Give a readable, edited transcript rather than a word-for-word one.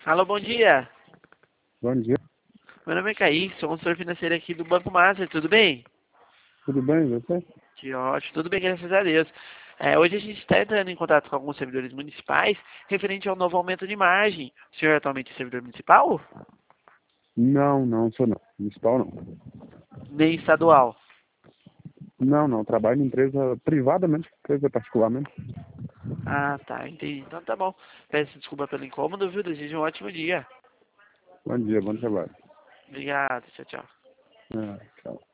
Alô, bom dia. Bom dia, Meu nome é Kaique, sou consultor financeiro aqui do Banco Master, tudo bem? tudo bem, você? Que ótimo, tudo bem, graças a Deus. Hoje a gente está entrando em contato com alguns servidores municipais referente ao novo aumento de margem. O senhor é atualmente servidor municipal? Não, não sou não. Municipal não. Nem estadual? Não, não. Trabalho em empresa privadamente, empresa particularmente. Ah, tá, entendi. Então tá bom. Peço desculpa pelo incômodo, viu? Desejo um ótimo dia. Bom dia, bom trabalho. Obrigado, tchau, tchau. Ah, tchau.